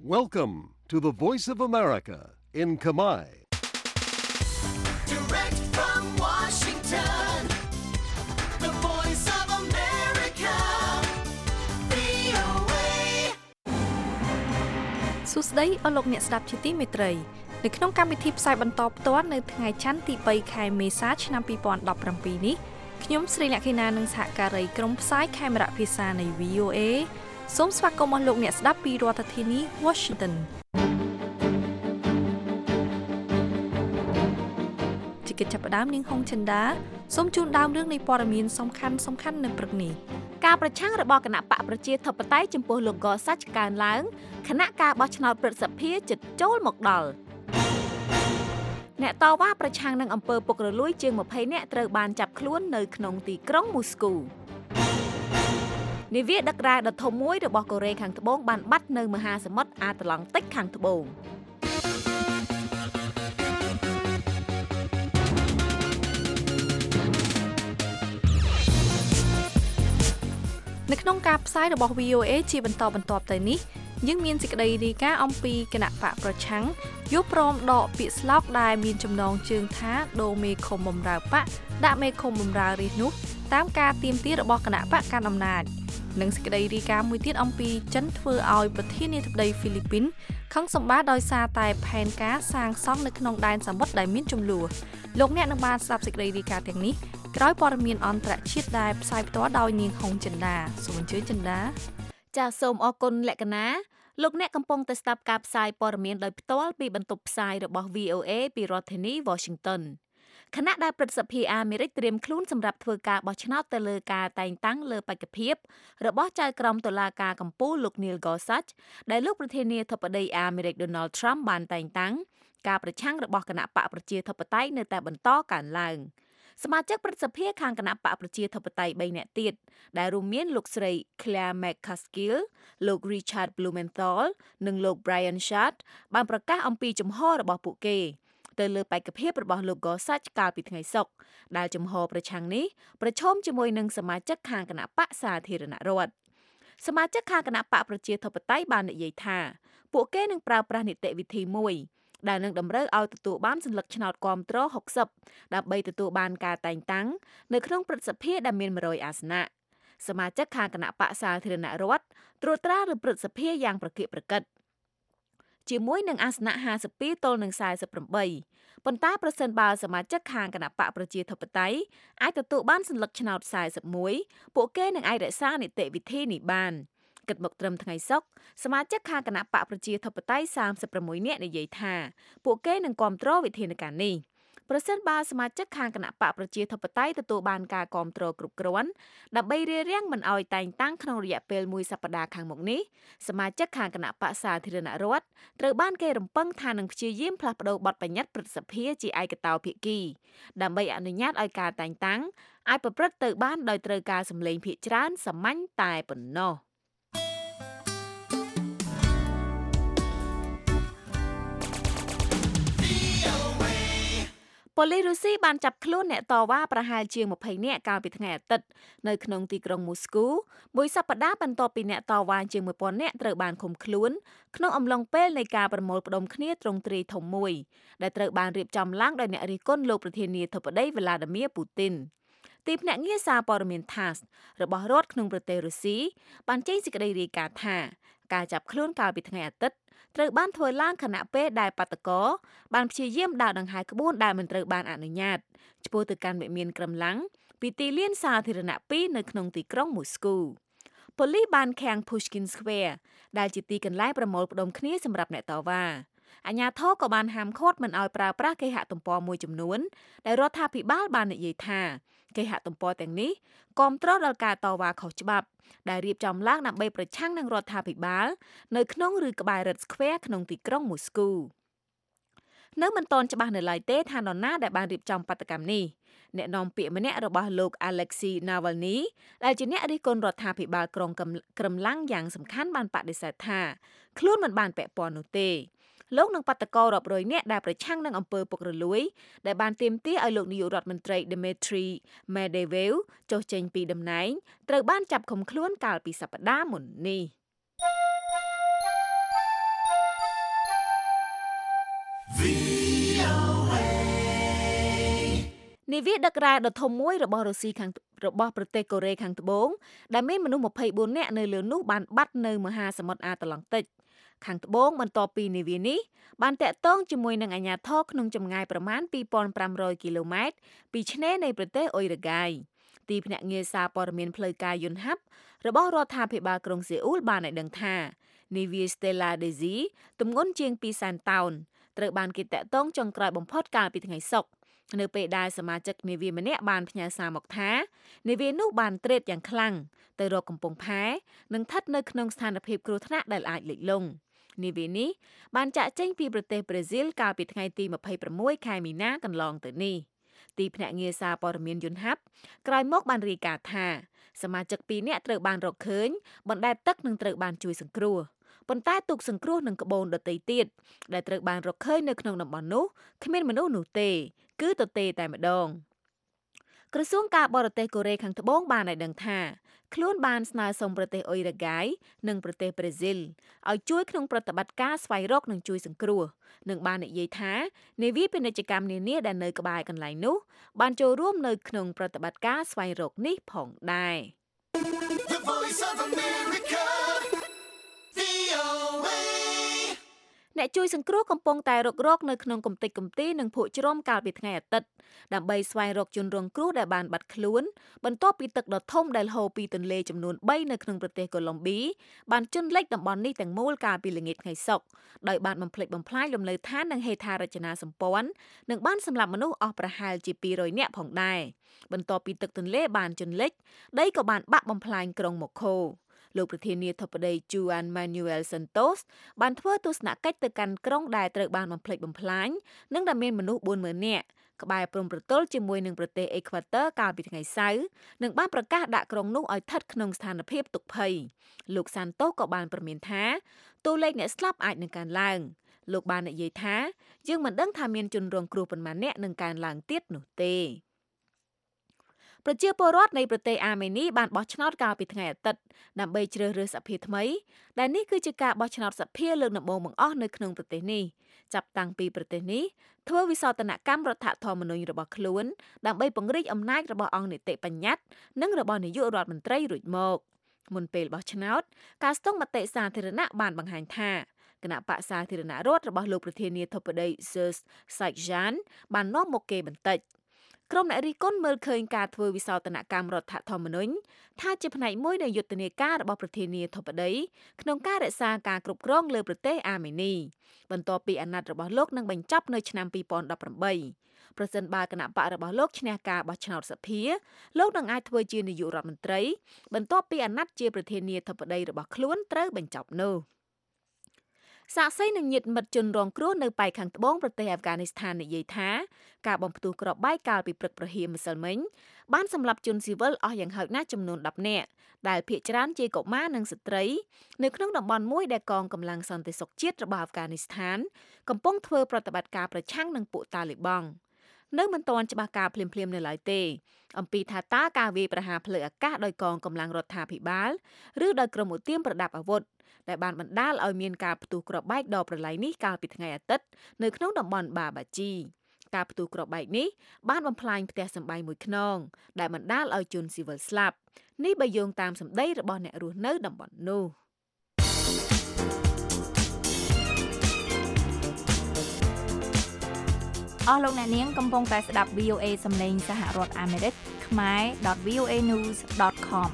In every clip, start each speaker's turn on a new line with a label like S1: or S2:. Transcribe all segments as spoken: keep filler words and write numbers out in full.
S1: Welcome to the Voice of America in Khmer.
S2: Direct from Washington, the Voice of America, វី អូ เอ
S3: សួស្តីអស់លោកអ្នកស្ដាប់ជាទីមេត្រីនៅក្នុងកម្មវិធីផ្សាយបន្តផ្ទាល់នៅថ្ងៃច័ន្ទទីបីខែមេសាឆ្នាំពីរពាន់ដប់ប្រាំពីរនេះខ្ញុំស្រីលក្ខិណានិងសហការីក្រុមផ្សាយខេមរៈភាសានៃ វី អូ เอ សូមស្វាគមន៍អស់លោកអ្នកស្ដាប់ពីរដ្ឋធានី Washington ជាកិច្ចចាប់ផ្ដើមនាងហុងចិន្តាសូមជូនដើមរឿងនៃព័ត៌មានសំខាន់សំខាន់នៅព្រឹកនេះការប្រឆាំងរបស់គណៈបកប្រជាធិបតេយ្យចំពោះលោកកសាច់កើនឡើងគណៈការបោះឆ្នោតព្រឹទ្ធសភាជិតចូលមកដល់អ្នកតវ៉ាប្រឆាំងនឹងអំពើពុករលួយជាងម្ភៃនាក់ត្រូវបានចាប់ខ្លួននៅក្នុងទីក្រុងមូស្គូនាវាដឹករ៉ែដ៏ធំមួយរបស់កូរ៉េខាងត្បូងបានបាត់នៅមហាសមុទ្រអាត្លង់តិកខាងត្បូងនៅក្នុងការផ្សាយរបស់ វី អូ เอ ជាបន្តបន្ទាប់ទៅនេះយើងមានសេចក្តីរាយការណ៍អំពីគណៈបកប្រឆាំងយកព្រមដកពាក្យស្លោកដែលមានចំណងជើងថាដូមេឃុំបំរើបកដាក់មេឃុំបំរើរាជនោះតាមការទាមទាររបស់គណៈបកកាន់អំណាចនិងសេចក្តីរាយការណ៍មួយទៀតអំពីចិនធ្វើឲ្យប្រធានាធិបតីហ្វីលីពីនខឹងសម្បាដោយសារតែផែនការសាងសង់នៅក្នុងដែនសមុទ្រដែលមានជម្លោះលោកអ្នកនឹងបានស្ដាប់សេចក្តីរាយការណ៍ទាំងនេះក្រោយព័ត៌មានអន្តរជាតិដែលផ្សាយផ្ទាល់ដោយនាងហុងចិន្តាសូមអញ្ជើញចិន្តាចាសសូមអរគុណលក្ខណាលោកអ្នកកំពុងតែស្ដាប់ការផ្សាយព័ត៌មានដោយផ្ទាល់ពីបន្ទប់ផ្សាយរបស់ វី អូ เอ ពីរដ្ឋធានី Washington ខណៈដែលព្រឹទ្ធសភាអាមេរិកត្រៀមខ្លួនសម្រាប់ធ្វើការបោះឆ្នោតទៅលើការតែងតាំងលើបេក្ខភាពរបស់ចៅក្រមតុលាការកំពូលលោក Neil Gorsuch ដែលលោកប្រធានាធិបតីអាមេរិក Donald Trump បានតែងតាំងការប្រឆាំងរបស់គណៈបកប្រជាធិបតេយ្យនៅតែបន្តកើនឡើងសមាជិកព្រឹទ្ធសភាខាងគណៈបកប្រជាធិបតេយ្យបីនាក់ទៀតដែលរួមមានលោកស្រី Claire McCaskill លោក Richard Blumenthal និងលោក Brian Schatz បានប្រកាសអំពីជំហររបស់ពួកគេទៅលើបេក្ខភាពរបស់លោក Gorsuch កាលពីថ្ងៃសុក្រដែលជំហរប្រឆាំងនេះប្រឈមជាមួយនឹងសមាជិកខាងគណៈបកសាធារណរដ្ឋសមាជិកខាងគណៈបកប្រជាធិបតេយ្យបាននិយាយថាពួកគេនឹងប្រើប្រាស់នីតិវិធីមួយដែលនឹងតម្រូវឲ្យទទួលបានសัญลักษณ์ឆ្នោតគាំទ្រហុកសិបដើម្បីទទួលបានការតែងតាំងនៅក្នុងព្រឹទ្ធសភាដែលមានមួយរយអាសនៈសមាជិកខាងគណៈបកសាធារណរដ្ឋត្រួតត្រាលើព្រឹទ្ធសភាយ៉ាងប្រកៀកប្រកិតជាមួយនឹងអាសនៈห้าสิบពីរទល់នឹងสี่สิบแปดប៉ុន្តែប្រសិនបើសមាជិកខាងគណៈបកប្រជាធិបតេយ្យអាចទទួលបានសัญลักษณ์ឆ្នោតสี่สิบเอ็ดពួកគេនឹងអាចរក្សានីតិវិធីនេះបានគិតមកត្រឹមថ្ងៃសុក្រសមាជិកខាងគណៈបកប្រជាធិបតេយ្យ三十六នាក់និយាយថាពួកគេនឹងគាំទ្រវិធានការនេះប្រសិនបើសមាជិកខាងគណៈបកប្រជាធិបតេយ្យទទួលបានការគាំទ្រគ្រប់គ្រាន់ដើម្បីរារាំងមិនឲ្យតែងតាំងក្នុងរយៈពេលមួយសប្តាហ៍ខាងមុខនេះសមាជិកខាងគណៈបកសាធារណរដ្ឋត្រូវបានគេរំពឹងថានឹងព្យាយាមផ្លាស់ប្តូរបទបញ្ញត្តិព្រឹទ្ធសភាជាឯកតោភាគីដើម្បីអនុញ្ញាតឲ្យការតែងតាំងអាចប្រព្រឹត្តទៅបានដោយត្រូវការសម្លេងភាគច្រើនសាមញ្ញតែប៉ុណ្ណោះប៉ូលីសរុស្ស៊ីបានចាប់ខ្លួនអ្នកតវ៉ាប្រហែលជាងម្ភៃនាក់កាលពីថ្ងៃអាទិត្យនៅក្នុងទីក្រុងមូស្គូមួយសប្តាហ៍បន្ទាប់ពីអ្នកតវ៉ាជាងមួយពាន់នាក់ត្រូវបានឃុំខ្លួនក្នុងអំឡុងពេលនៃការប្រមូលផ្ដុំគ្នាទ្រង់ទ្រាយធំមួយដែលត្រូវបានរៀបចំឡើងដោយអ្នករិះគន់លោកប្រធានាធិបតី Vladimir Putin ទីភ្នាក់ងារសារព័ត៌មាន TASS របស់រដ្ឋក្នុងប្រទេសរុស្ស៊ីបានចេញសេចក្តីរាយការណ៍ថាការចាប់ខ្លួនកាលពីថ្ងៃអាទិត្យត្រូវបានធ្វើឡើងខណៈពេលដែលបាតកោបានព្យាយាមដើរដង្ហែក្បួនដែលមិនត្រូវបានអនុញ្ញាតឆ្ពោះទៅកាន់វិមានក្រឹមឡាំងពីទីលានសាធារណៈពីរនៅក្នុងទីក្រុងមូស្គូប៉ូលីសបានឃាំង Pushkin Square ដែលជាទីកន្លែងប្រមូលផ្ដុំគ្នាសម្រាប់អ្នកតវ៉ាអាជ្ញាធរក៏បានហាមឃាត់មិនឲ្យប្រើប្រាស់គេហទំព័រមួយចំនួនដែលរដ្ឋាភិបាលបាននិយាយថាគេហទំព័រទាំងនេះគាំទ្រដល់ការតវ៉ាខុសច្បាប់ដែលរៀបចំឡើងដើម្បីប្រឆាំងនឹងរដ្ឋាភិបាលនៅក្នុងឬក្បែរ Red Square ក្នុងទីក្រុងមូស្គូនៅមិនទាន់ច្បាស់នៅឡើយទេថានរណាដែលបានរៀបចំបាតុកម្មនេះអ្នកនាំពាក្យម្នាក់របស់លោក Alexei Navalny ដែលជាអ្នករិះគន់រដ្ឋាភិបាលក្រុងក្រឹមឡាំងយ៉ាងសំខាន់បានបដិសេធថាខ្លួនមិនបានពាក់ព័ន្ធនោះទេលោកនឹងបាតកោរាប់រយនាក់ដែលប្រឆាំងនឹងអំពើពុករលួយដែលបានទាមទារឲ្យលោកនាយករដ្ឋមន្ត្រី Dmitry Medvedev ចុះចេញពីតំណែងត្រូវបានចាប់ឃុំខ្លួនកាលពីសប្តាហ៍មុននេះ
S4: នាវាដឹករ៉ែដ៏ធំមួយរបស់រុស្ស៊ីខាងរបស់ប្រទេសកូរ៉េខាងត្បូងដែលមានមនុស្សម្ភៃបួននាក់នៅលើនោះបានបាត់នៅមហាសមុទ្រអាត្លង់តិកខាងត្បូងបន្ទាប់ពីនាវានេះបានតាក់ទងជាមួយនឹងអាជ្ញាធរក្នុងចម្ងាយប្រមាណពីរពាន់ប្រាំរយគីឡូម៉ែត្រពីឆ្នេរនៃប្រទេសអ៊ុយរ៉ាហ្គាយទីភ្នាក់ងារសារព័ត៌មានផ្លូវការយន្តហ័ព្ទរបស់រដ្ឋាភិបាលក្រុងសេអ៊ូលបានឲ្យដឹងថានាវា Stella Daisy ទម្ងន់ជាងពីរសែនតោនត្រូវបានគេតាក់ទងចុងក្រោយបំផុតកាលពីថ្ងៃសុក្រនៅពេលដែលសមាជិកនាវាម្នាក់បានផ្ញើសារមកថានាវានោះបានត្រេតយ៉ាងខ្លាំងទៅរកកំពង់ផែនិងស្ថិតនៅក្នុងស្ថានភាពគ្រោះថ្នាក់ដែលអាចលិចលង់នាវានេះបានចាក់ចេញពីប្រទេសប្រេស៊ីលកាលពីថ្ងៃទីម្ភៃប្រាំមួយខែមីនាកន្លងទៅនេះទីភ្នាក់ងារសារព័ត៌មានយន្តហ័ព្ទក្រោយមកបានរាយការណ៍ថាសមាជិកពីរនាក់ត្រូវបានរកឃើញបណ្ដែតទឹកនិងត្រូវបានជួយសង្គ្រោះប៉ុន្តែទូកសង្គ្រោះនិងក្បូនដទៃទៀតដែលត្រូវបានរកឃើញនៅក្នុងតំបន់នោះគ្មានមនុស្សនោះទេគឺទទេតែម្ដងក្រសួងការបរទេសកូរ៉េខាងត្បូងបានឲ្យដឹងថាខ្លួនបានស្នើសុំប្រទេសអ៊ុយរ៉ាហ្គាយនិងប្រទេសប្រេស៊ីលឲ្យជួយក្នុងប្រតិបត្តិការស្វែងរកនិងជួយសង្គ្រោះនិងបាននិយាយថានាវាពាណិជ្ជកម្មនានាដែលនៅក្បែរកន្លែងនោះបានចូលរួមនៅក្នុងប្រតិបត្តិការស្វែងរកនេះផងដែរ
S2: The Voice of America, វី អូ เอ
S4: អ្នកជួយសង្គ្រោះកំពុងតែរុករកនៅក្នុងកំទេចកំទីនិងភក់ជ្រាំកាលពីថ្ងៃអាទិត្យដើម្បីស្វែងរកជនរងគ្រោះដែលបានបាត់ខ្លួនបន្ទាប់ពីទឹកដ៏ធំដែលហូរពីទន្លេចំនួនបីនៅក្នុងប្រទេសកូឡុំប៊ីបានជន់លិចតំបន់នេះទាំងមូលកាលពីល្ងាចថ្ងៃសុក្រដោយបានបំផ្លិចបំផ្លាញលំនៅឋាននិងហេដ្ឋារចនាសម្ព័ន្ធនិងបានសម្លាប់មនុស្សអស់ប្រហែលជាពីររយនាក់ផងដែរបន្ទាប់ពីទឹកទន្លេបានជន់លិចដីក៏បានបាក់បំផ្លាញក្រុងម៉ូខូលោកប្រធានាធិបតី Juan Manuel Santos បានធ្វើទស្សនកិច្ចទៅកាន់ក្រុងដែលត្រូវបានបំផ្លិចបំផ្លាញនិងដែលមានមនុស្សបួនម៉ឺននាក់ក្បែរព្រំប្រទល់ជាមួយនឹងប្រទេសអេក្វាទ័រកាលពីថ្ងៃសៅរ៍និងបានប្រកាសដាក់ក្រុងនោះឲ្យស្ថិតក្នុងស្ថានភាពទុក្ខភ័យលោក Santos ក៏បានប្រមានថាតួលេខអ្នកស្លាប់អាចនឹងកើនឡើងលោកបាននិយាយថាយើងមិនដឹងថាមានជនរងគ្រោះប៉ុន្មាននាក់នឹងកើនឡើងទៀតនោះទេប្រជាពលរដ្ឋនៃប្រទេសអាមេនីបានបោះឆ្នោតកាលពីថ្ងៃអាទិត្យដើម្បីជ្រើសរើសសភាថ្មីដែលនេះគឺជាការបោះឆ្នោតសភាលើកដំបូងបង្អស់នៅក្នុងប្រទេសនេះចាប់តាំងពីប្រទេសនេះធ្វើវិសោធនកម្មរដ្ឋធម្មនុញ្ញរបស់ខ្លួនដើម្បីពង្រីកអំណាចរបស់អង្គនីតិបញ្ញត្តិនិងរបស់នាយករដ្ឋមន្ត្រីរួចមកមុនពេលបោះឆ្នោតការស្ទង់មតិសាធារណៈបានបង្ហាញថាគណៈបក្សសាធារណរដ្ឋរបស់លោកប្រធានាធិបតី Serge Saikjan បាននាំមកគេបន្តិចក្រុមអ្នករិះគន់មើលឃើញការធ្វើវិសោធនកម្មរដ្ឋធម្មនុញ្ញថាជាផ្នែកមួយនៃយុទ្ធនាការរបស់ប្រធានាធិបតីក្នុងការរក្សាការគ្រប់គ្រងលើប្រទេសអាមេនីបន្ទាប់ពីអាណត្តិរបស់លោកនឹងបញ្ចប់នៅឆ្នាំពីរពាន់ដប់ប្រាំបីប្រសិនបើគណៈបករបស់លោកឈ្នះការបោះឆ្នោតសភាលោកនឹងអាចធ្វើជានាយករដ្ឋមន្ត្រីបន្ទាប់ពីអាណត្តិជាប្រធានាធិបតីរបស់ខ្លួនត្រូវបញ្ចប់នោះសាក្សីនឹងញាតិមិត្តជនរងគ្រោះនៅប៉ែកខាងត្បូងប្រទេសអាហ្វហ្គានីស្ថាននិយាយថាការបំផ្ទុះគ្រាប់បែកកាលពីព្រឹកព្រហៀមម្សិលមិញបានសម្លាប់ជនស៊ីវិលអស់យ៉ាងហោចណាស់ចំនួនដប់នាក់ដែលភាគច្រើនជាកុមារនិងស្ត្រីនៅក្នុងតំបន់មួយដែលកងកម្លាំងសន្តិសុខជាតិរបស់អាហ្វហ្គានីស្ថានកំពុងធ្វើប្រតិបត្តិការប្រឆាំងនឹងពួកតាលីបង់នៅមិនទាន់ច្បាស់ការភ្លាមៗនៅឡើយទេអំពីថាតើការវាយប្រហារផ្លូវអាកាសដោយកងកម្លាំងរដ្ឋាភិបាលឬដោយក្រុមឧទាមប្រដាប់អាវុធដែលបានបណ្ដាលឲ្យមានការផ្ទុះគ្រាប់បែកដ៏ប្រឡាយនេះកាលពីថ្ងៃអាទិត្យនៅក្នុងតំបន់បាបាជីការផ្ទុះគ្រាប់បែកនេះបានបំផ្លាញផ្ទះសម្បែងមួយខ្នងដែលបណ្ដាលឲ្យជនស៊ីវិលស្លាប់នេះបើយោងតាមសម្ដីរបស់អ្នករស់នៅតំបន់នោះ
S3: អស់លោកអ្នកនាងកំពុងតែស្ដាប់ វី អូ เอ សំឡេងសហរដ្ឋអាមេរិកខ្មែរ ដត វី អូ เอ news ដត com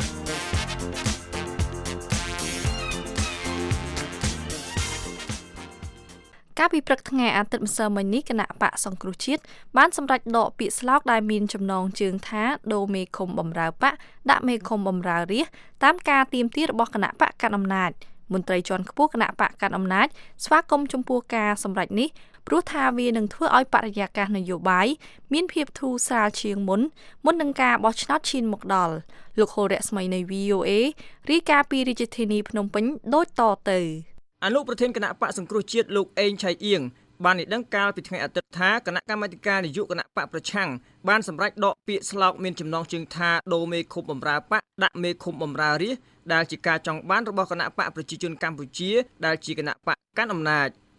S3: កាលពីព្រឹកថ្ងៃអាទិត្យម្សិលមិញនេះគណៈបកសង្គ្រោះជាតិបានសម្រេចដកពាក្យស្លោកដែលមានចំណងជើងថាដូមេឃុំបំរើបកដាក់មេឃុំបំរើរាស្ត្រតាមការទាមទាររបស់គណៈបកកណ្ដាលអំណាចមន្ត្រីជាន់ខ្ពស់គណៈបកកណ្ដាលអំណាចស្វាគមន៍ចំពោះការសម្រេចនេះព្រោះថាវានឹងធ្វើឲ្យបរិយាកាសនយោបាយមានភាពធូរស្រាលជាងមុនមុននឹងការបោះឆ្នោតឈានមកដល់លោកហូរ៉ាស្មីនៃ វី អូ เอ រាយការណ៍ពីរាជធានីភ្នំពេញដូចតទៅ
S5: អនុប្រធានគណៈបកសង្គ្រោះជាតិលោកអេងឆៃអៀងបានឲ្យដឹងកាលពីថ្ងៃអាទិត្យថាគណៈកម្មាធិការនយោបាយគណៈបកប្រឆាំងបានសម្រេចដកពាក្យស្លោកមានចំណងជើងថាដូមេឃុំបំរើបកដាក់មេឃុំបំរើរាស្ត្រដែលជាការចង់បានរបស់គណៈបកប្រជាជនកម្ពុជាដែលជាគណៈបកកាន់អំណាច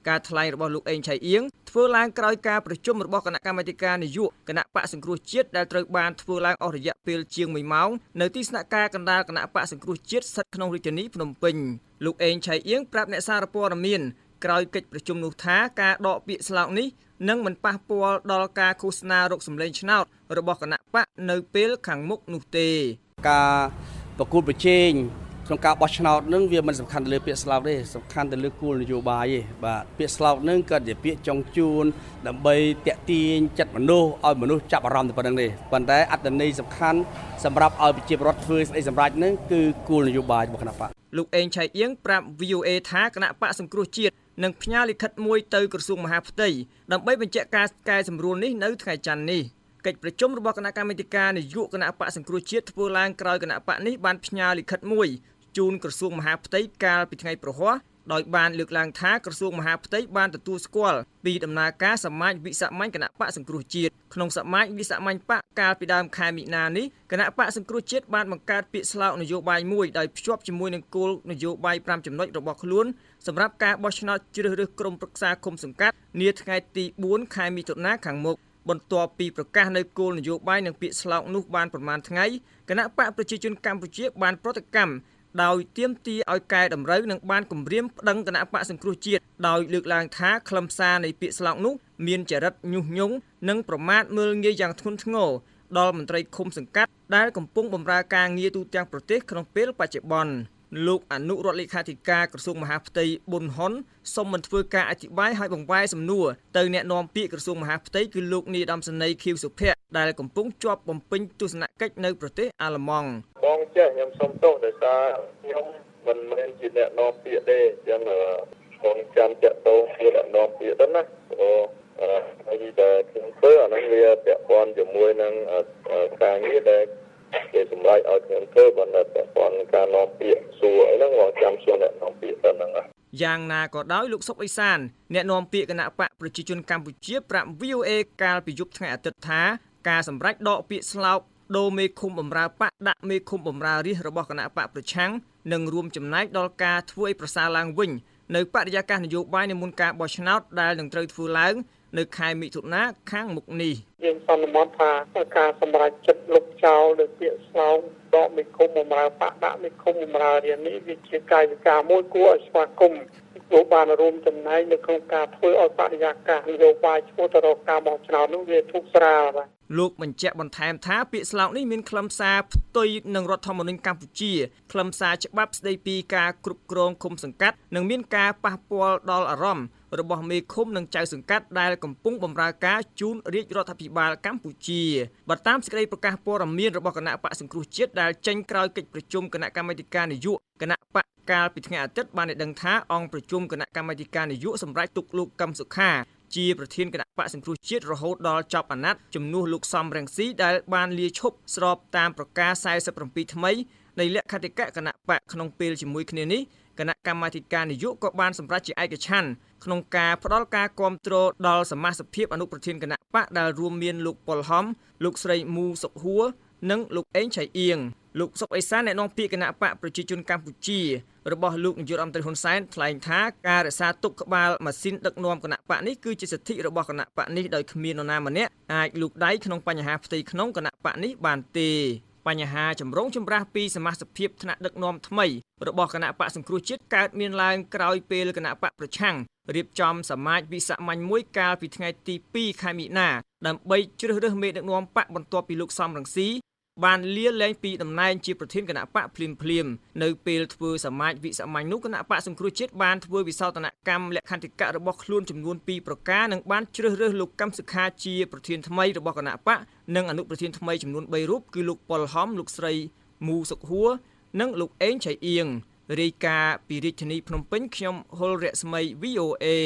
S5: ការថ្លែងរបស់លោកអេងឆៃអៀងធ្វើឡើងក្រោយការប្រជុំរបស់គណៈកម្មាធិការនយោបាយគណៈបកសង្គ្រោះជាតិដែលត្រូវបានធ្វើឡើងអស់រយៈពេលជាងមួយម៉ោងនៅទីស្នាក់ការកណ្ដាលគណៈបកសង្គ្រោះជាតិស្ថិតក្នុងរាជធានីភ្នំពេញលោកអេងឆៃអៀងប្រាប់អ្នកសារព័ត៌មានក្រោយកិច្ចប្រជុំនោះថាការដកពាក្យស្លោកនេះនឹងមិនប៉ះពាល់ដល់ការឃោសនារកសម្លេងឆ្នោតរបស់គណៈបកនៅពេលខាងមុខនោះទេ
S6: ការប្រគល់ប្រជែងក្នុងការបោះឆ្នោតនឹងវាមិនសំខាន់ទៅលើពាក្យស្លោកទេសំខាន់ទៅលើគោលនយោបាយទេបាទពាក្យស្លោកនឹងក៏ជាពាក្យចុងជូនដើម្បីតាក់ទាញចិត្តមនុស្សឲ្យមនុស្សចាប់អារម្មណ៍ទៅប៉ុណ្្នឹងទេប៉ុន្តែអត្ថន័យសំខាន់សម្រាប់ឲ្យប្រជាពលរដ្ឋធ្វើស្ដីសម្រេចនឹងគឺគោលនយោបាយរបស់គណៈបក
S5: លោកអេងឆៃអៀងប្រាប់ វី អូ អេ ថាគណៈបកសង្គ្រោះជាតិនឹងផ្ញើលិខិតមួយទៅក្រសួងមហាផ្ទៃដើម្បីបញ្ជាក់ការកែសម្រួលនេះនៅថ្ងៃច័ន្ទនេះកិច្ចប្រជុំរបស់គណៈកម្មាធិការនយោបាយគណៈបកសង្គ្រោះជាតិធ្វើឡើងក្រោយគណៈបកនេះបានផ្ញើលិខិតមួយជូនក្រសួងមហាផ្ទៃកាលពីថ្ងៃប្រហ័សដោយបានលើកឡើងថាក្រសួងមហាផ្ទៃបានទទួលស្គាល់ពីដំណើរការសមាជវិសាមញ្ញគណៈបកសង្គ្រោះជាតិក្នុងសមាជវិសាមញ្ញបកកាលពីដើមខែមិនិនានេះគណៈបកសង្គ្រោះជាតិបានបង្កើតពាក្យស្លោកនយោបាយមួយដោយភ្ជាប់ជាមួយនឹងគោលនយោបាយប្រាំចំណុចរបស់ខ្លួនសម្រាប់ការបោះឆ្នោតជ្រើសរើសក្រុមប្រឹក្សាឃុំសង្កាត់នាថ្ងៃទីបួនខែមិថុនាខាងមុខបន្ទាប់ពីប្រកាសនៅគោលនយោបាយនិងពាក្យស្លោកនោះបានប្រមាណថ្ងៃគណៈបកប្រជាជនកម្ពុជាបានប្រតិកម្មដោយទាមទារឲ្យកែតម្រូវនិងបានគម្រាមប្តឹងគណៈបកសង្គ្រោះជាតិដោយលើកឡើងថាខ្លឹមសារនៃពាក្យស្លោកនោះមានចរិតញុះញង់និងប្រមាថមើលងាយយ៉ាងធ្ងន់ធ្ងរដល់មន្ត្រីឃុំសង្កាត់ដែលកំពុងបម្រើការងារទូទាំងប្រទេសក្នុងពេលបច្ចុប្បន្នលោកអនុរដ្ឋលេខាធិការក្រសួងមហាផ្ទៃប៊ុនហ៊ុនសូមមិនធ្វើការអធិប្បាយឲ្យបង្វែរសំណួរទៅអ្នកនាំពាក្យក្រសួងមហាផ្ទៃគឺលោកនាយឧត្តមសេនីយ៍ខៀវសុភ័ក្រដែលកំពុងជាប់បំពេញទស្សនកិច្ចនៅប្រទេសអាល្លឺម៉ង់
S7: បងចេះខ្ញុំសូមទោសដោយសារខ្ញុំមិនមែនជាអ្នកនាំពាក្យទេអញ្ចឹងខ្ញុំចាំចាក់តោជាអ្នកនាំពាក្យទៅណាអូហើយតែខ្ញុំធ្វើអានឹងវាពាក់ព័ន្ធជាមួយនឹងការងារដែលគេសម្រេចឲ្យខ្ញុំធ្វើបណ្ឌិតពាក់ព័ន្ធនឹងការនាំពាក្យសួរអីហ្នឹងមកចាំសួរអ្នកនាំពាក្យទៅហ្នឹង
S5: យ៉ាងណាក៏ដោយលោកសុកអេសានអ្នកនាំពាក្យគណៈបកប្រជាជនកម្ពុជាប្រាប់ វី អូ អេ កាលពីយប់ថ្ងៃអាទិត្យថាការសម្រេចដកពាក្យស្លោកដូរមេឃុំបម្រើបកដាក់មេឃុំបម្រើរាស្ត្ររបស់គណៈបកប្រឆាំងនឹងរួមចំណែកដល់ការធ្វើឲ្យប្រសើរឡើងវិញនៅបរិយាកាសនយោបាយនៅមុនការបោះឆ្នោតដែលនឹងត្រូវធ្វើឡើងនៅខែមិថុនាខាងមុខនេះ
S8: យើងសន្មតថាការសម្រេចចិត្តលុបចោលលើពាក្យស្លោកដកមេឃុំបម្រើបកដាក់មេឃុំបម្រើរាស្ត្រនេះវាជាកាយវិការមួយគួរឲ្យស្វាគមន៍លោកបានរួមចំណែកនៅក្នុងការធ្វើឲ្យបរិយាកាសនយោបាយឈ្មោះទៅរកការបោះឆ្នោតនោះវាធូរស្រាលបាទ
S5: លោកបញ្ជាក់បន្ថែមថាពាក្យស្លោកនេះមានខ្លឹមសារផ្ទុយនឹងរដ្ឋធម្មនុញ្ញកម្ពុជាខ្លឹមសារច្បាប់ស្តីពីការគ្រប់គ្រងឃុំសង្កាត់និងមានការប៉ះពាល់ដល់អារម្មណ៍របស់មេឃុំនិងចៅសង្កាត់ដែលកំពុងបម្រើការជូនរាជរដ្ឋាភិបាលកម្ពុជាបើតាមសេចក្តីប្រកាសព័ត៌មានរបស់គណៈបកសង្គ្រោះជាតិដែលចេញក្រោយកិច្ចប្រជុំគណៈកម្មាធិការនយោបាយគណៈបកកាលពីថ្ងៃអាទិត្យបានដឹងថាអង្គប្រជុំគណៈកម្មាធិការនយោបាយសម្រាប់ទុកលោកកឹមសុខាជាប្រធានគណៈបកសង្គ្រោះជាតិរហូតដល់ចប់អាណត្តិជំនួសលោកសំរងស៊ីដែលបានលាឈប់ស្របតាមប្រកាសសែសិបប្រាំពីរថ្មីនៃលក្ខន្តិកៈគណៈបកក្នុងពេលជាមួយគ្នានេះគណៈកម្មាធិការនយោបាយក៏បានសម្រេចជាឯកច្ឆន្ទក្នុងការផ្ដល់ការគាំទ្រដល់សមាជិកអនុប្រធានគណៈបកដែលរួមមានលោកប៉ុលហំលោកស្រីមូសុកហួរនិងលោកអេងឆៃអៀងលោកសុកអេសានអ្នកនាំពាក្យគណៈបកប្រជាជនកម្ពុជារបស់លោកនាយករដ្ឋមន្ត្រីហ៊ុនសែនថ្លែងថាការរក្សាទុកក្បាលម៉ាស៊ីនដឹកនាំគណៈបកនេះគឺជាសិទ្ធិរបស់គណៈបកនេះដោយគ្មាននរណាម្នាក់អាចលូកដៃក្នុងបញ្ហាផ្ទៃក្នុងគណៈបកនេះបានទេបញ្ហាចម្រូងចម្រាសពីសមាជិកភាពថ្នាក់ដឹកនាំថ្មីរបស់គណៈបកសង្គ្រោះជាតិកើតមានឡើងក្រោយពេលគណៈបកប្រឆាំងរៀបចំសមាជវិសាមញ្ញមួយកាលពីថ្ងៃទីពីរខែមិនិនាដើម្បីជ្រើសរើសមេដឹកនាំបកបន្ទាប់ពីលោកសំរងស៊ីបានលាលែងពីតំណែងជាប្រធានគណៈបកភ្លាមភ្លាមនៅពេលធ្វើសមាជវិសាមញ្ញនោះគណៈបកសង្គ្រោះជាតិបានធ្វើវិសោធនកម្មលក្ខន្តិកៈរបស់ខ្លួនចំនួនពីរប្រការនិងបានជ្រើសរើសលោកកឹមសុខាជាប្រធានថ្មីរបស់គណៈបកនិងអនុប្រធានថ្មីចំនួនបីរូបគឺលោកប៉ុលហំលោកស្រីមូសុកហួរនិងលោកអេងឆៃអៀងរាយការណ៍ពីរាជធានីភ្នំពេញខ្ញុំហុលរស្មី វី អូ អេ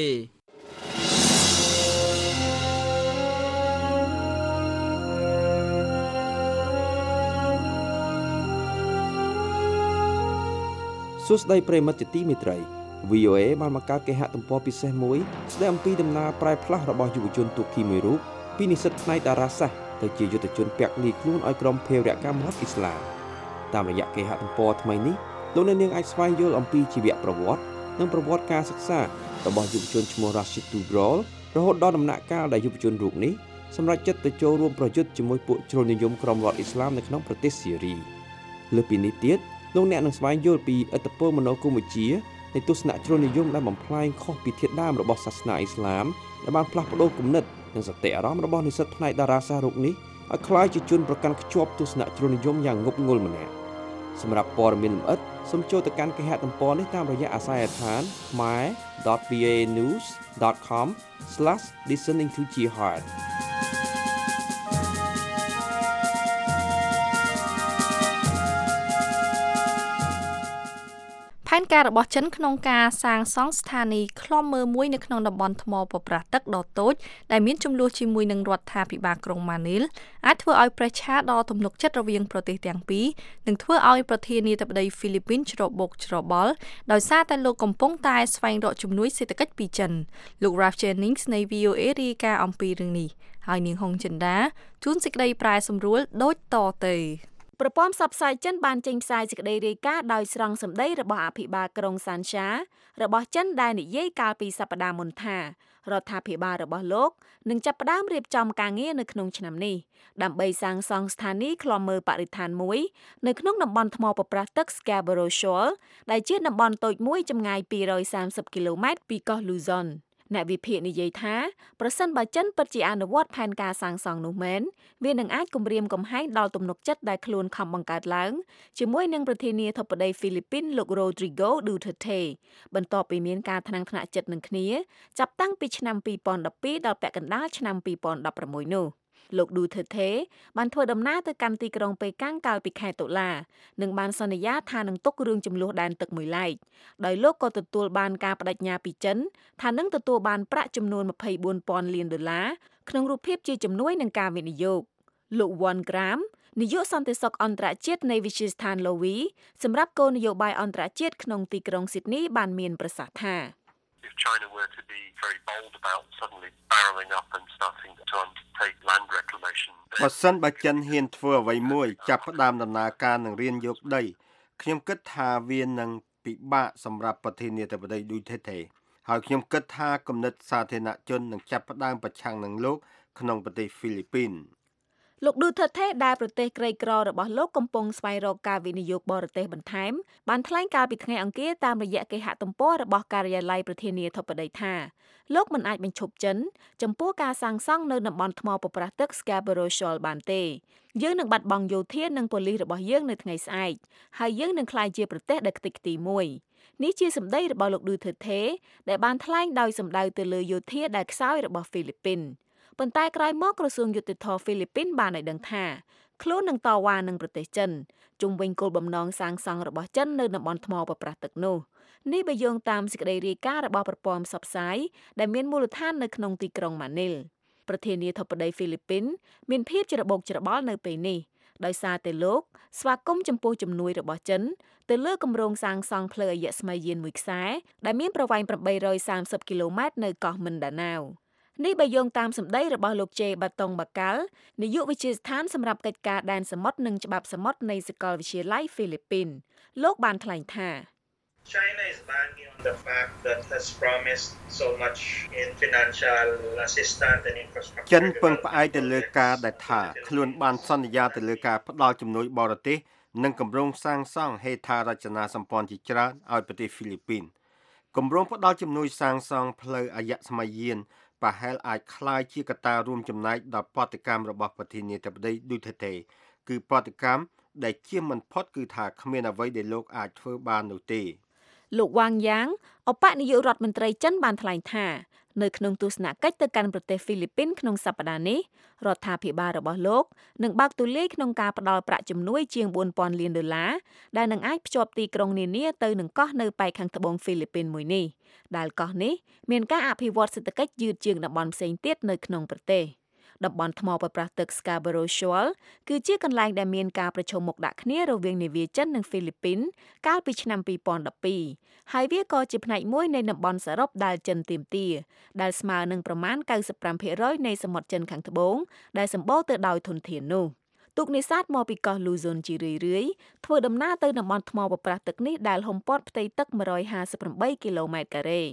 S9: សួស្តីប្រិមិត្តជាទីមេត្រី វី អូ អេ បានបង្កើតគេហទំព័រពិសេសមួយស្ដីអំពីដំណើរប្រែផ្លាស់របស់យុវជនទូគីមួយរូបពីនិស្សិតផ្នែកតារាសាស្ត្រទៅជាយុទ្ធជនពាក់លាយខ្លួនឲ្យក្រុមភេរវកម្មរដ្ឋអ៊ីស្លាមតាមរយៈគេហទំព័រថ្មីនេះលោកអ្នកនាងអាចស្វែងយល់អំពីជីវប្រវត្តិនិងប្រវត្តិការសិក្សារបស់យុវជនឈ្មោះ Rashid Tubrol រហូតដល់ដំណាក់កាលដែលយុវជនរូបនេះសម្រេចចិត្តទៅចូលរួមប្រយុទ្ធជាមួយពួកជ្រុលនិយមក្រុមរដ្ឋអ៊ីស្លាមនៅក្នុងប្រទេសស៊ីរីលើពីនេះទៀតលោកអ្នកនឹងស្វែងយល់ពីឥទ្ធិពលមនោគមវិជ្ជានៃទស្សនៈជ្រុលនិយមដែលបំផ្លាញខុសពីធាតុដើមរបស់សាសនាអ៊ីស្លាមដែលបានផ្លាស់ប្ដូរគំនិតនិងសតិអារម្មណ៍របស់និស្សិតផ្នែកតារាសាស្ត្ររូបនេះឲ្យក្លាយជាជនប្រកាន់ខ្ជាប់ទស្សនៈជ្រុលនិយមយ៉ាងងប់ងល់ម្នាក់សម្រាប់ព័ត៌មានលម្អិតសូមចូលទៅកាន់គេហទំព័រនេះតាមរយៈអាស័យដ្ឋាន khmer dot v a news dot com slash listening to jihad
S3: ផែនការរបស់ចិនក្នុងការសាងសង់ស្ថានីយ៍ឃ្លាំមើលមួយនៅក្នុងតំបន់ថ្មប្រប្រាស់ទឹកដ៏តូចដែលមានចំនួនជាមួយនឹងរដ្ឋាភិបាលក្រុងម៉ានីលអាចធ្វើឲ្យប្រឆាំងដល់ទំនុកចិត្តរវាងប្រទេសទាំងពីរនិងធ្វើឲ្យប្រធានាធិបតីហ្វីលីពីនច្របូកច្របល់ដោយសារតែលោកកំពុងតែស្វែងរកជំនួយសេដ្ឋកិច្ចពីចិនលោក Ralph Jennings នៃ V O A រាយការណ៍អំពីរឿងនេះហើយនាងហុងចិន្តាជួនសេចក្តីប្រែសម្រួលដូចតទៅ
S4: ប្រព័ន្ធផ្សព្វផ្សាយចិនបានចេញផ្សាយសេចក្តីរាយការណ៍ដោយស្រង់សម្ដីរបស់អភិបាលក្រុងសានឆារបស់ចិនដែលនិយាយកាលពីសប្តាហ៍មុនថារដ្ឋាភិបាលរបស់លោកនឹងចាប់ផ្ដើមរៀបចំការងារនៅក្នុងឆ្នាំនេះដើម្បីសាងសង់ស្ថានីយ៍ឃ្លាំមើលបរិស្ថានមួយនៅក្នុងតំបន់ថ្មប្រប្រាស់ទឹក Scarborough Shoal ដែលជាតំបន់តូចមួយចម្ងាយពីររយសាមសិបគីឡូម៉ែត្រពីកោះ Luzonអ្នកវិភាគនិយាយថាប្រសិនបើចិនពិតជាអនុវត្តផែនការសាងសង់នោះមែនវានឹងអាចគំរាមកំហែងដល់ទំនុកចិត្តដែលខ្លួនខំបង្កើតឡើងជាមួយនឹងប្រធានាធិបតីហ្វីលីពីនលោក Rodrigo Duterte បន្ទាប់ពីមានការថ្នាំងថ្នាក់ចិត្តនឹងគ្នាចាប់តាំងពីឆ្នាំពីរពាន់ដប់ពីរដល់ពាក់កណ្ដាលឆ្នាំពីរពាន់ដប់ប្រាំមួយនោះលោក Duterte បានធ្វើដំណើរទៅកាន់ទីក្រុងប៉េកាំងកាលពីខែតុលានិងបានសន្យាថានឹងទុករឿងចំនួនដែនទឹកមួយឡែកដោយលោកក៏ទទួលបានការបដិញ្ញាពីចិនថានឹងទទួលបានប្រាក់ចំនួនម្ភៃបួនពាន់លានដុល្លារក្នុងរូបភាពជាជំនួយនឹងការវិនិយោគលោក Won Gram នាយកសន្តិសុខអន្តរជាតិនៃវិទ្យាស្ថាន Lowy សម្រាប់គោលនយោបាយអន្តរជាតិក្នុងទីក្រុង Sydney បានមានប្រសាសន៍ថា
S10: China were to be very bold about suddenly barreling up and starting to undertake land reclamation.
S11: បើសិនបើចិនហ៊ានធ្វើអ្វីមួយចាប់ផ្ដើមដំណើរការនឹងរៀនយកដីខ្ញុំគិតថាវានឹងពិបាកសម្រាប់ប្រធានាធិបតី Duterte ហើយខ្ញុំគិតថាគំនិតសាធារណជននឹងចាប់ផ្ដើមប្រឆាំងនឹងលោកក្នុងប្រទេសហ្វីលីពីន
S4: លោក Duterte ដែលប្រទេសក្រីក្ររបស់លោកកំពុងស្វែងរកការវិនិយោគបរទេសបន្ថែមបានថ្លែងកាលពីថ្ងៃអង្គារតាមរយៈគេហទំព័ររបស់ការិយាល័យប្រធានាធិបតីថាលោកមិនអាចបញ្ឈប់ចិនចំពោះការសាងសង់នៅតំបន់ថ្មប្រប្រាស់ទឹក Scarborough Shoal បានទេយើងនឹងបាត់បង់យោធានិងប៉ូលីសរបស់យើងនៅថ្ងៃស្អែកហើយយើងនឹងក្លាយជាប្រទេសដែលខ្ទេចខ្ទីមួយនេះជាសម្ដីរបស់លោក Duterte ដែលបានថ្លែងដោយសម្ដៅទៅលើយោធាដែលខ្សោយរបស់ហ្វីលីពីនប៉ុន្តែក្រោយមកក្រសួងយុតិធធម៌ហ្វីលីពីនបានឲ្យដឹងថាខ្លួននឹងតវ៉ានឹងប្រទេសចិនជុំវិញគោលបំណងសាងសង់របស់ចិននៅតំបន់ថ្មប្រប្រាស់ទឹកនោះនេះបើយោងតាមសេចក្តីរាយការណ៍របស់ប្រព័ន្ធផ្សព្វផ្សាយដែលមានមូលដ្ឋាននៅក្នុងទីក្រុងម៉ានីលប្រធានាធិបតីហ្វីលីពីនមានភាពច្របូកច្របល់នៅពេលនេះដោយសារតែលោកស្វាគមន៍ចំពោះជំនួយរបស់ចិនទៅលើគម្រោងសាងសង់ផ្លូវអយស្ម័យយានមួយខ្សែដែលមានប្រវែងប្រាំបីរយសាមសិបគីឡូម៉ែត្រនៅកោះមិនដាណាវនេះបើយោងតាមសម្ដីរបស់លោកជេបាតុងបាកាល់នាយកវិទ្យាស្ថានសម្រាប់កិច្ចការដែនសមុទ្រនិងច្បាប់សមុទ្រនៃសាកលវិទ្យាល័យហ្វីលីពីនលោកបានថ្លែងថា
S12: China is banking on the fact that has promised so much in financial assistance and infrastructure
S11: ចិនពឹងផ្អែកទៅលើការដែលថាខ្លួនបានសន្យាទៅលើការផ្តល់ជំនួយបរទេសនិងគម្រោងសាងសង់ហេដ្ឋារចនាសម្ព័ន្ធជាច្រើនឲ្យប្រទេសហ្វីលីពីនគម្រោងផ្តល់ជំនួយសាងសង់ផ្លូវអយស្ម័យយានប្រហែលអាចក្លាយជាកត្តារួមចំណែកដល់ប្រតិកម្មរបស់ប្រធានាធិបតី Duterte គឺប្រតិកម្មដែលជាមិនផុតគឺថាគ្មានអ្វីដែលលោកអាចធ្វើបាននោះទេ
S4: លោកវ៉ាងយ៉ាងអបនាយករដ្ឋមន្ត្រីចិនបានថ្លែងថានៅក្នុងទស្សនកិច្ចទៅកាន់ប្រទេសហ្វីលីពីនក្នុងសប្តាហ៍នេះរដ្ឋាភិបាលរបស់លោកនឹងបើកទូលាយក្នុងការផ្តល់ប្រាក់ជំនួយជាងបួនពាន់លានដុល្លារដែលនឹងអាចភ្ជាប់ទីក្រុងនានាទៅនឹងកោះនៅប៉ែកខាងត្បូងហ្វីលីពីនមួយនេះដែលកោះនេះមានការអភិវឌ្ឍសេដ្ឋកិច្ចយឺតជាងតំបន់ផ្សេងទៀតនៅក្នុងប្រទេសតំបន់ថ្មប្រប្រាស់ទឹក Scarborough Shoal គឺជាកន្លែងដែលមានការប្រឈមមុខដាក់គ្នារវាងនាវាចិននិងហ្វីលីពីនកាលពីឆ្នាំពីរពាន់ដប់ពីរហើយវាក៏ជាផ្នែកមួយនៃតំបន់សរុបដែលចិនទាមទារដែលស្មើនឹងប្រមាណ កៅសិបប្រាំភាគរយ នៃសមុទ្រចិនខាងត្បូងដែលសម្បូរទៅដោយធនធាននោះទូកនេសាទមកពីកោះ Luzon ជារឿយៗធ្វើដំណើរទៅតំបន់ថ្មប្រប្រាស់ទឹកនេះដែលហុំព័ទ្ធផ្ទៃទឹកមួយរយហាសិបប្រាំបីគីឡូម៉ែត្រការ៉េ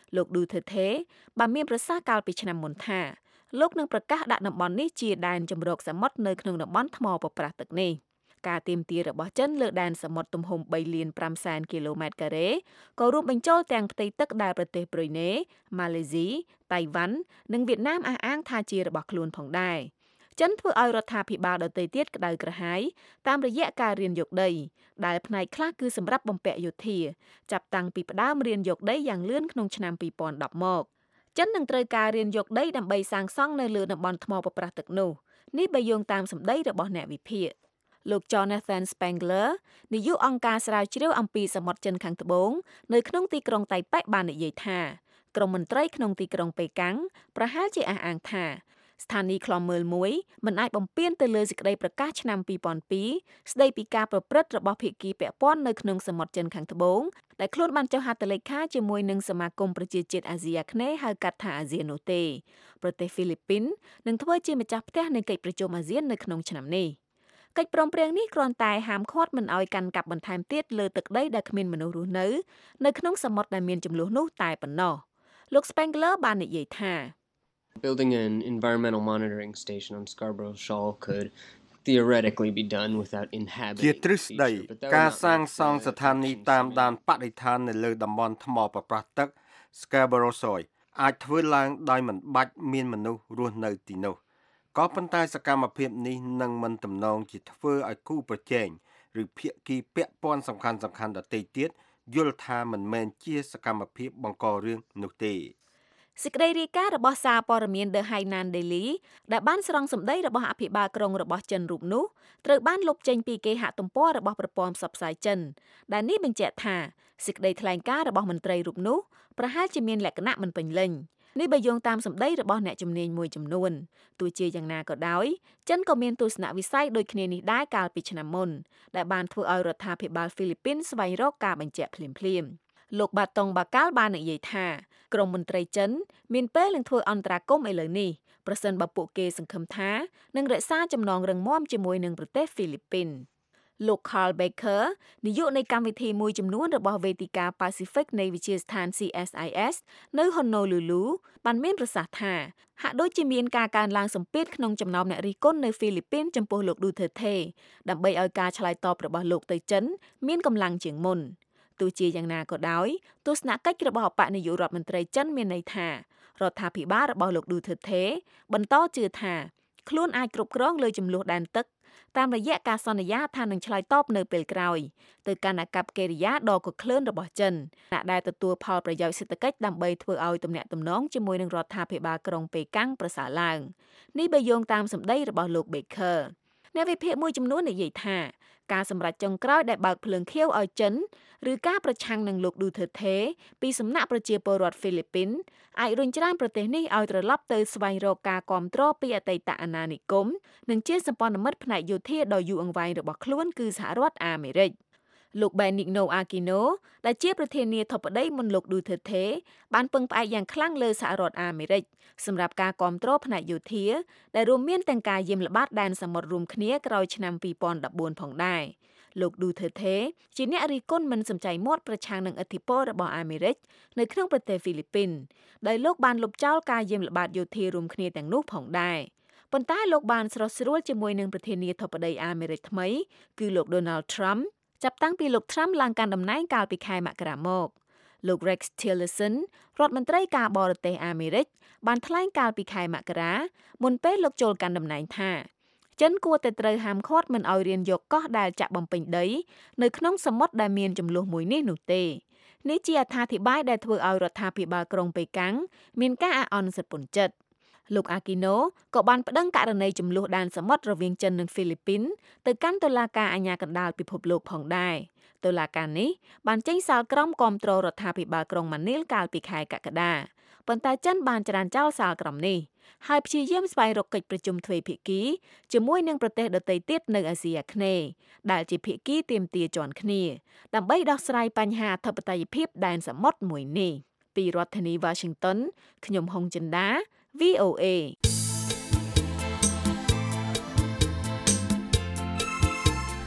S4: លោកឌូថឺថេបានមានប្រសាសន៍កាលពីឆ្នាំមុនថាលោកនឹងប្រកាសដាក់តំបន់នេះជាដែនជម្រកសមុទ្រនៅក្នុងតំបន់ថ្មប្រប្រាស់ទឹកនេះការទាមទាររបស់ចិនលើដែនសមុទ្រទំហំ3លាន5សែនគីឡូម៉ែត្រការ៉េក៏រួមបញ្ចូលទាំងផ្ទៃទឹកដែលប្រទេសប្រ៊ុយណេម៉ាឡេស៊ីតៃវ៉ាន់និងវៀតណាមអះអាងថាជារបស់ខ្លួនផងដែរចិនធ្វើឲ្យរដ្ឋាភិបាលដទៃទៀតក្តៅក្រហាយតាមរយៈការរៀនយកដីដែលផ្នែកខ្លះគឺសម្រាប់បំពាក់យោធាចាប់តាំងពីផ្ដើមរៀនយកដីយ៉ាងលឿនក្នុងឆ្នាំពីរពាន់ដប់មកចិននឹងត្រូវការរៀនយកដីដើម្បីសាងសង់នៅលើតំបន់ថ្មប្រប្រាស់ទឹកនោះនេះបើយោងតាមសម្ដីរបស់អ្នកវិភាគលោក Jonathan Spangler នាយកអង្គការស្រាវជ្រាវអំពីសមុទ្រចិនខាងត្បូងនៅក្នុងទីក្រុងតៃប៉េបាននិយាយថាក្រុមមន្ត្រីក្នុងទីក្រុងប៉េកាំងប្រហែលជាអះអាងថាស្ថានីយ៍ឃ្លាំមើលមួយមិនអាចបំពានទៅលើសេចក្តីប្រកាសឆ្នាំពីរពាន់ពីរស្តីពីការប្រព្រឹត្តរបស់ភាគីពាក់ព័ន្ធនៅក្នុងសមុទ្រចិនខាងត្បូងដែលខ្លួនបានចុះហត្ថលេខាជាមួយនឹងសមាគមប្រជាជាតិអាស៊ីអាគ្នេយ៍ហៅកាត់ថាអាស៊ាននោះទេប្រទេសហ្វីលីពីននឹងធ្វើជាម្ចាស់ផ្ទះនៃកិច្ចប្រជុំអាស៊ាននៅក្នុងឆ្នាំនេះកិច្ចព្រមព្រៀងនេះគ្រាន់តែហាមឃាត់មិនឲ្យកាន់កាប់បន្ថែមទៀតលើទឹកដីដែលគ្មានមនុស្សរស់នៅនៅក្នុងសមុទ្រដែលមានជម្លោះនោះតែប៉ុណ្ណោះលោក Spangler បាននិយាយថា
S13: Building an environmental monitoring station on Scarborough Shoal could theoretically be done without inhabiting
S11: ជាទ្រឹស្ដីការសាងសង់ស្ថានីយ៍តាមដានបរិស្ថាននៅលើតំបន់ថ្មប្រប្រាស់ទឹក Scarborough Shoal អាចធ្វើឡើងដោយមិនបាច់មានមនុស្សរស់នៅទីនោះក៏ប៉ុន្តែសកម្មភាពនេះនឹងមិនទំនងជាធ្វើឲ្យគូប្រជែងឬភាគីពាក់ព័ន្ធសំខាន់ៗដទៃទៀតយល់ថាមិនមែនជាសកម្មភាពបង្ករឿងនោះទេ
S4: សេចក្តីរាយការណ៍របស់សារព័ត៌មាន The Hainan Daily ដែលបានស្រង់សម្ដីរបស់អភិបាលក្រុងរបស់ចិនរូបនោះត្រូវបានលុបចេញពីគេហទំព័ររបស់ប្រព័ន្ធផ្សព្វផ្សាយចិនដែលនេះបញ្ជាក់ថាសេចក្តីថ្លែងការណ៍របស់មន្ត្រីរូបនោះប្រហែលជាមានលក្ខណៈមិនពេញលេញនេះបើយោងតាមសម្ដីរបស់អ្នកជំនាញមួយចំនួនទោះជាយ៉ាងណាក៏ដោយចិនក៏មានទស្សនវិស័យដូចគ្នានេះដែរកាលពីឆ្នាំមុនដែលបានធ្វើឲ្យរដ្ឋាភិបាលហ្វីលីពីនស្វែងរកការបញ្ជាក់ភ្លាមៗលោកបាតុងបាកាល់បាននិយាយថាក្រមមន្ត្រីចិនមានពេលនឹងធ្វើអន្តរាគមន៍ឥឡូវនេះប្រសិនបើពួកគេសង្ឃឹមថានឹងរក្សាចំណងរឹងមាំជាមួយនឹងប្រទេសហ្វីលីពីនលោក Carl Baker នាយកនៃកម្មវិធីមួយចំនួនរបស់វេទិកា Pacific នៃវិទ្យាស្ថាន C S I S នៅ Honolulu បានមានប្រសាសន៍ថាហាក់ដូចជាមានការកើនឡើងសម្ពាធក្នុងចំណោមអ្នករិះគន់នៅហ្វីលីពីនចំពោះលោក Duterte ដើម្បីឲ្យការឆ្លើយតបរបស់លោកទៅចិនមានកម្លាំងជាងមុនទោះជាយ៉ាងណាក៏ដោយទស្សនកិច្ចរបស់អបនាយករដ្ឋមន្ត្រីចិនមានន័យថារដ្ឋាភិបាលរបស់លោក Duterte បន្តជឿថាខ្លួនអាចគ្រប់គ្រងលើចំនួនដែនទឹកតាមរយៈការសន្យាថានឹងឆ្លើយតបនៅពេលក្រោយទៅកាន់អាកប្បកិរិយាដ៏កក្លឿនរបស់ចិនដែលទទួលផលប្រយោជន៍សេដ្ឋកិច្ចដើម្បីធ្វើឲ្យទំនាក់ទំនងជាមួយនឹងរដ្ឋាភិបាលក្រុងប៉េកាំងប្រសើរឡើងនេះបើយោងតាមសម្ដីរបស់លោក Baker អ្នកវិភាគមួយចំនួននិយាយថាការសម្រេចចុងក្រោយដែលបើកភ្លើងខៀវឲ្យចិនឬការប្រឆាំងនឹងលោក Duterte ពីសំណាក់ប្រជាពលរដ្ឋហ្វីលីពីនអាចរុញច្រានប្រទេសនេះឲ្យត្រឡប់ទៅស្វែងរកការគាំទ្រពីអតីតអាណានិគមនិងជាសម្ព័ន្ធមិត្តផ្នែកយោធាដ៏យូរអង្វែងរបស់ខ្លួនគឺសហរដ្ឋអាមេរិកលោក Benigno Aquino ដែលជាប្រធានាធិបតីមុនលោក Duterte បានពឹងផ្អែកយ៉ាងខ្លាំងលើសហរដ្ឋអាមេរិកសម្រាប់ការគាំទ្រផ្នែកយោធាដែលរួមមានទាំងការយាមល្បាតដែនសមុទ្ររួមគ្នាក្រោយឆ្នាំពីរពាន់ដប់បួនផងដែរលោក Duterte ជាអ្នករិះគន់មិនសំចៃមាត់ប្រឆាំងនឹងឥទ្ធិពលរបស់អាមេរិកនៅក្នុងប្រទេសហ្វីលីពីនដោយលោកបានលុបចោលការយាមល្បាតយោធារួមគ្នាទាំងនោះផងដែរប៉ុន្តែលោកបានស្រុះស្រួលជាមួយនឹងប្រធានាធិបតីអាមេរិកថ្មីគឺលោក Donald Trumpចាប់តាំងពីលោក Trump ឡើងកាន់តំណែងកាលពីខែមករាមកលោក Rex Tillerson រដ្ឋមន្ត្រីការបរទេសអាមេរិកបានថ្លែងកាលពីខែមករាមុនពេលលោកចូលកាន់តំណែងថាចិនគួរតែត្រូវហាមឃាត់មិនឲ្យរៀនយកកោះដែលចាក់បំពេញដីនៅក្នុងសមុទ្រដែលមានចំនួនមួយនេះនោះទេនេះជាអត្ថាធិប្បាយដែលធ្វើឲ្យរដ្ឋាភិបាលក្រុងប៉េកាំងមានការអាក់អន់សិទ្ធិពន្ធចិត្តលោក Aquino ក៏បានប្តឹងករណីចំនួនដែនសមុទ្ររវាងចិននិងហ្វីលីពីនទៅកាន់តុលាការអាជ្ញាកណ្ដាលពិភពលោកផងដែរតុលាការនេះបានចេញសាលក្រមគាំទ្ររដ្ឋាភិបាលក្រុងម៉ានីលកាលពីខែកក្កដាប៉ុន្តែចិនបានច្រានចោលសាលក្រមនេះហើយព្យាយាមស្វែងរកកិច្ចប្រជុំទ្វេភាគីជាមួយនឹងប្រទេសដទៃទៀតនៅអាស៊ីអាគ្នេយ៍ដែលជាភាគីទាមទារជាន់គ្នាដើម្បីដោះស្រាយបញ្ហាអធិបតេយ្យភាពដែនសមុទ្រមួយនេះពីរដ្ឋធានី Washington ខ្ញុំហុងចិន្តា V O A
S2: ទ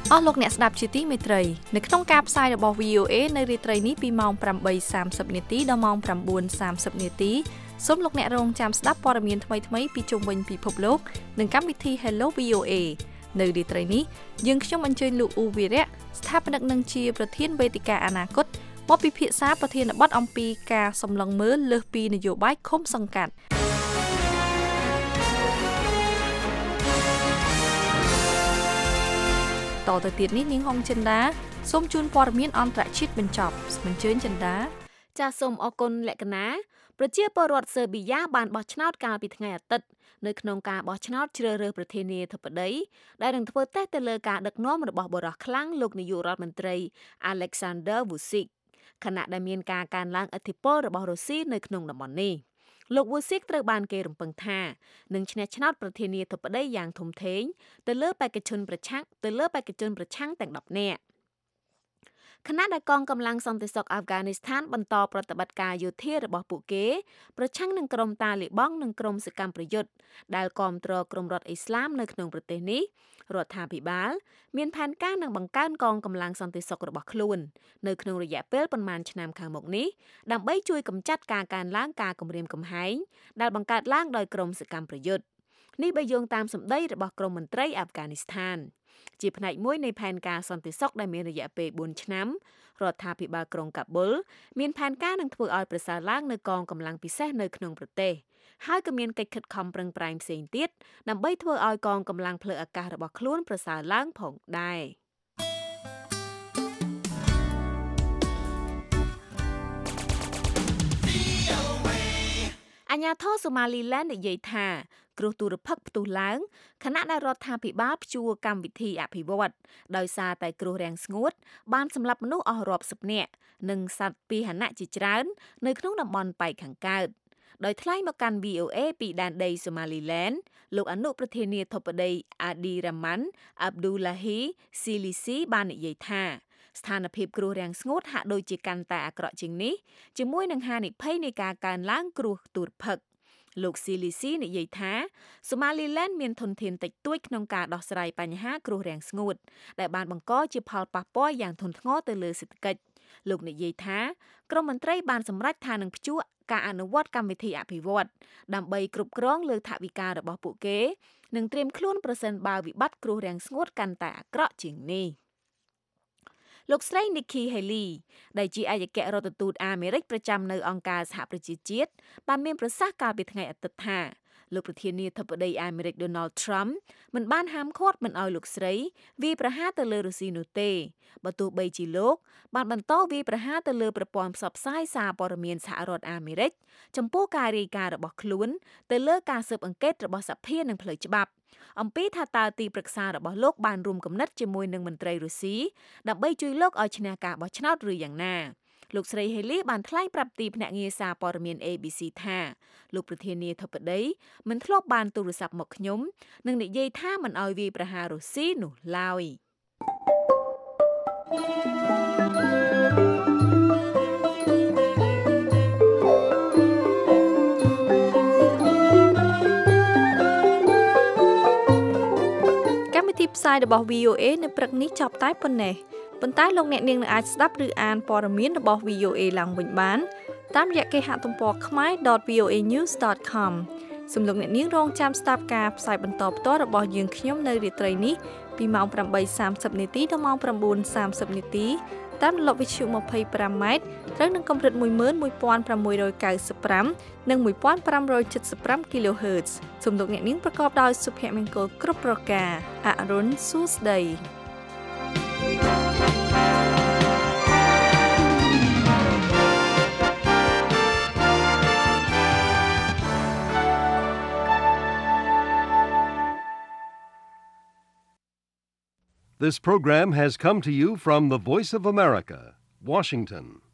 S3: អស់លោកអ្នកស្ដាប់ជាទីមេត្រីនៅក្នុងការផ្សាយរបស់ វី អូ អេ នៅរាត្រីនេះពីម៉ោង ប្រាំបីសាមសិប នាទីដល់ម៉ោង ប្រាំបួនសាមសិប នាទីសូមលោកអ្នករងចាំស្ដាប់ព័ត៌មានថ្មីៗពីជុំវិញពិភពលោកនិងកម្មវិធី Hello វី អូ អេ នៅរាត្រីនេះយើងខ្ញុំអញ្ជើញលោកអ៊ូវីរៈស្ថាបនិកនិងជាប្រធានវេទិកាអនាគតមកពិភាក្សាប្រធានបទអំពីការសម្លឹងមើលលើសពីនយោបាយឃុំសង្កាត់តទៅទៀតនេះនាងហុងចិន្តាសូមជូនព័ត៌មានអន្តរជាតិបញ្ចប់អញ្ជើញចិន្តា
S4: ចាសសូមអរគុណលក្ខណាប្រជាពលរដ្ឋស៊ើប៊ីយ៉ាបានបោះឆ្នោតកាលពីថ្ងៃអាទិត្យនៅក្នុងការបោះឆ្នោតជ្រើសរើសប្រធានាធិបតីដែលនឹងធ្វើតេស្តទៅលើការដឹកនាំរបស់បរិះខ្លាំងលោកនាយករដ្ឋមន្ត្រី Alexander Vučić ខណៈដែលមានការកើនឡើងឥទ្ធិពលរបស់រុស្ស៊ីនៅក្នុងតំបន់នេះលោក Vučić ត្រូវបានគេរំពឹងថានឹងឈ្នះឆ្នោតប្រធានាធិបតីយ៉ាងធំធេងទៅលើបេក្ខជនប្រឆាំងទៅលើបេក្ខជនប្រឆាំងទាំងដប់នាក់ខណៈដែលកងកម្លាំងសន្តិសុខអាហ្វហ្គានីស្ថានបន្តប្រតិបត្តិការយោធារបស់ពួកគេប្រឆាំងនឹងក្រុមតាលីបង់និងក្រុមសកម្មប្រយុទ្ធដែលគាំទ្រក្រុមរដ្ឋអ៊ីស្លាមនៅក្នុងប្រទេសនេះរដ្ឋាភិបាលមានផែនការនឹងបង្កើនកងកម្លាំងសន្តិសុខរបស់ខ្លួននៅក្នុងរយៈពេលប្រមាណឆ្នាំខាងមុខនេះដើម្បីជួយកម្ចាត់ការកើនឡើងការគំរាមកំហែងដែលបង្កើតឡើងដោយក្រុមសកម្មប្រយុទ្ធនេះបើយោងតាមសម្ដីរបស់ក្រមមន្ត្រីអាហ្វហ្គានីស្ថានជាផ្នែកមួយនៃផែនការសន្តិសុខដែលមានរយៈពេលបួនឆ្នាំរដ្ឋាភិបាលក្រុងកាប៊ុលមានផែនការនឹងធ្វើឲ្យប្រសើរឡើងនៅកងកម្លាំងពិសេសនៅក្នុងប្រទេសហើយក៏មានកិច្ចខិតខំប្រឹងប្រែងផ្សេងទៀតដើម្បីធ្វើឲ្យកងកម្លាំងផ្លូវអាកាសរបស់ខ្លួនប្រសើរឡើងផងដែរអាញាធរសូម៉ាលីឡែននិយាយថាគ្រោះទុរភិក្សផ្ទុះឡើងខណៈដែលរដ្ឋាភិបាលព្យួរកម្មវិធីអភិវឌ្ឍដោយសារតែគ្រោះរាំងស្ងួតបានសម្លាប់មនុស្សអស់រាប់សិបនាក់និងសត្វពាហនៈជាច្រើននៅក្នុងតំបន់ប៉ែកខាងកើតដោយថ្លែងមកកាន់ វី អូ អេ ពីដែនដីសូម៉ាលីឡែនលោកអនុប្រធានាធិបតីអាឌីរ៉ាម៉ាន់អាប់ឌូឡាហ៊ីស៊ីលីស៊ីបាននិយាយថាស្ថានភាពគ្រោះរាំងស្ងួតហាក់ដូចជាកាន់តែអាក្រក់ជាងនេះជាមួយនឹងហានិភ័យនៃការកើនឡើងគ្រោះទុរភិក្សលោកស៊ីលីស៊ីនិយាយថាសូម៉ាលីឡែនមានធនធានតិចតួចក្នុងការដោះស្រាយបញ្ហាគ្រោះរាំងស្ងួតដែលបានបង្កជាផលប៉ះពាល់យ៉ាងធ្ងន់ធ្ងរទៅលើសេដ្ឋកិច្ចលោកនិយាយថាក្រមមន្ត្រីបានសម្រេចថានឹងព្យួរការអនុវត្តកម្មវិធីអភិវឌ្ឍដើម្បីគ្រប់គ្រងលើថវិការបស់ពួកគេនិងត្រៀមខ្លួនប្រសិនបើវិបត្តិគ្រោះរាំងស្ងួតកាន់តែអាក្រក់ជាងនេះលោកស្រី Nikki Haley ដែលជាឯកអគ្គរដ្ឋទូតអាមេរិកប្រចាំនៅអង្គការសហប្រជាជាតិបានមានប្រសាសន៍កាលពីថ្ងៃអាទិត្យថាលោកប្រធានាធិបតីអាមេរិក Donald Trump មិនបានហាមឃាត់មិនឲ្យលោកស្រីវាយប្រហារទៅលើរុស្ស៊ីនោះទេបើទោះបីជាលោកបានបន្តវាយប្រហារទៅលើប្រព័ន្ធផ្សព្វផ្សាយសារព័ត៌មានសហរដ្ឋអាមេរិកចំពោះការរាយការណ៍របស់ខ្លួនទៅលើការស៊ើបអង្កេតរបស់សភានិងផ្លូវច្បាប់អំពីថាតើទីប្រឹក្សារបស់លោកបានរួមគំនិតជាមួយនឹងមន្ត្រីរុស្ស៊ីដើម្បីជួយលោកឲ្យឈ្នះការបោះឆ្នោតឬយ៉ាងណាលោកស្រី Haley បានថ្លែងប្រាប់ទីភ្នាក់ងារសារព័ត៌មាន A B C ថាលោកប្រធានាធិបតីមិនធ្លាប់បានទូរស័ព្ទមកខ្ញុំនិងនិយាយថាមិនឲ្យវាយប្រហាររុស្ស៊ីនោះឡើយកម្មវិធីផ្សាយរបស់ វី អូ អេ នៅព្រឹកនេះចប់តែប៉ុណ្ណេះប៉ុន្តែលោកអ្នកនាងនឹងអាចស្ដាប់ឬអានព័ត៌មានរបស់ វី អូ អេ ឡើងវិញបានតាមរយៈគេហទំព័រ khmer dot v o a news dot com សូមលោកអ្នកនាងរងចាំស្ដាប់ការផ្សាយបន្តផ្ទាល់របស់យើងខ្ញុំនៅរាត្រីនេះពីម៉ោង ប្រាំបីសាមសិប នាទីដល់ម៉ោង ប្រាំបួនសាមសិប នាទីតាមរលកវិទ្យុ ម្ភៃប្រាំម៉ែត្រត្រូវនឹងកម្រិត មួយម៉ឺនមួយពាន់ប្រាំមួយរយកៅសិបប្រាំ និង មួយពាន់ប្រាំរយចិតសិបប្រាំ kilohertz សូមលោកអ្នកនាងប្រកបដោយសុភមង្គលគ្រប់ប្រការអរុនសួស្ដី
S1: This program has come to you from the Voice of America, Washington.